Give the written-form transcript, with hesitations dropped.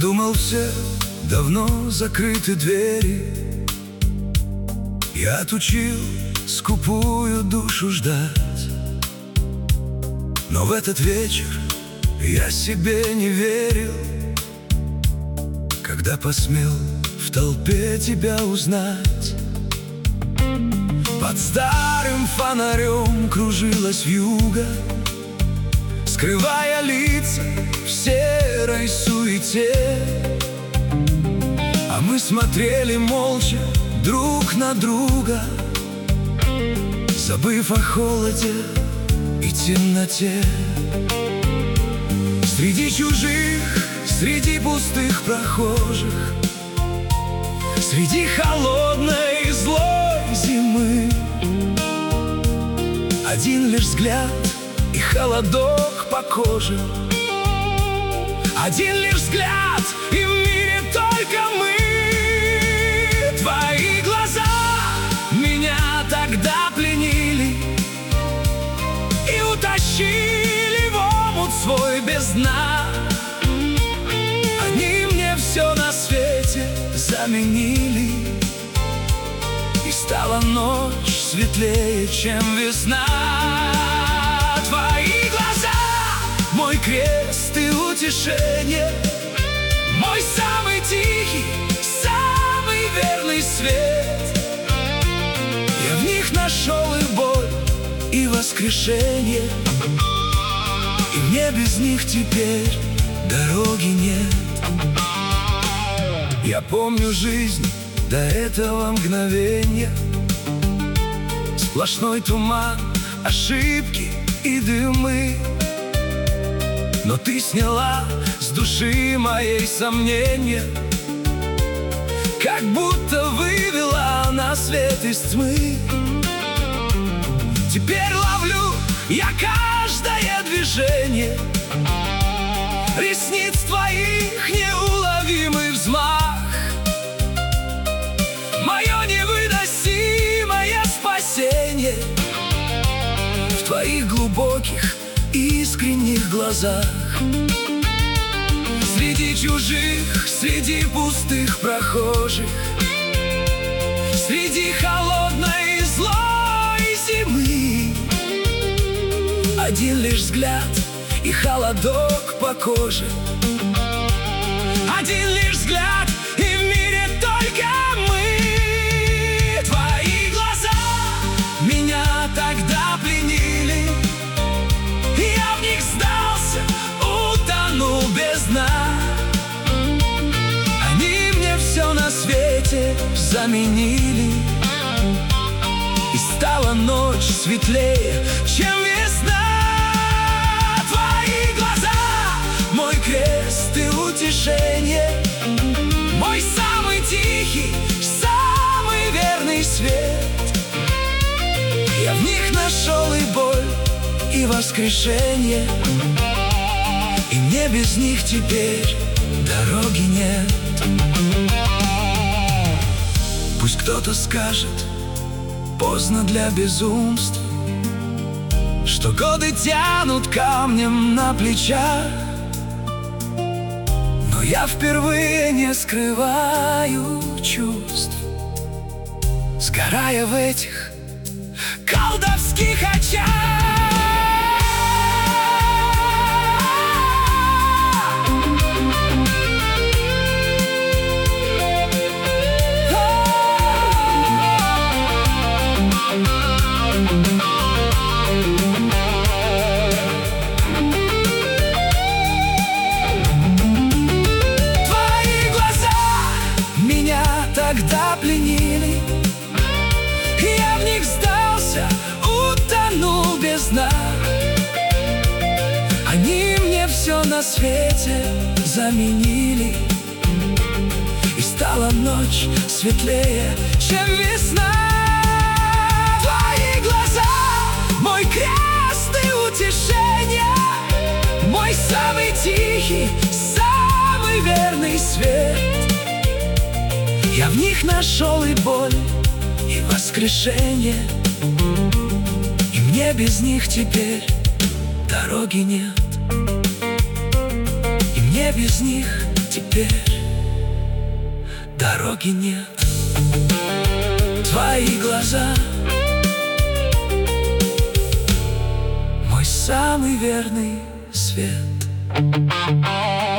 думал, все давно закрыты двери. Я отучил скупую душу ждать. Но в этот вечер я себе не верил, когда посмел в толпе тебя узнать. Под старым фонарем кружилась вьюга, скрывая лица в серой суете. А мы смотрели молча друг на друга, забыв о холоде и темноте. Среди чужих, среди пустых прохожих, среди холодной злой зимы, один лишь взгляд и холодок по коже. Один лишь взгляд, и в мире только мы. Твои глаза меня тогда пленили и утащили в омут свой без дна. Они мне все на свете заменили, и стала ночь светлее, чем весна. Твои глаза — мой крест и утешение, мой самый тихий, самый верный свет. Я в них нашел и боль, и воскрешение, и мне без них теперь дороги нет. Я помню жизнь до этого мгновения, сплошной туман, ошибки и дымы. Но ты сняла с души моей сомнения, как будто вывела на свет из тьмы. Теперь ловлю я каждое движение ресниц твоих, неуловимый взмах. Мое невыносимое спасение в твоих глубоких искренних глазах. Среди чужих, среди пустых прохожих, среди холодной злой зимы, один лишь взгляд и холодок по коже. Один лишь взгляд, и в мире только мы. Твои глаза меня тогда пленили, я в них сдался, утонул без дна. Они мне все на свете заменили, и стала ночь светлее, чем весна. Твои глаза — мой крест и утешение, мой самый тихий, самый верный свет. Я в них нашел и боль, и воскрешение, и мне без них теперь дороги нет. Пусть кто-то скажет, поздно для безумств, что годы тянут камнем на плечах, но я впервые не скрываю чувств, сгорая в этих колдовских очах. Тогда пленили, я в них сдался, утонул без дна. Они мне все на свете заменили, и стала ночь светлее, чем весна. Твои глаза — мой крест и утешение, мой самый тихий, самый верный свет. Я в них нашел и боль, и воскрешение, и мне без них теперь дороги нет. И мне без них теперь теперь дороги нет. Твои глаза — мой самый верный свет.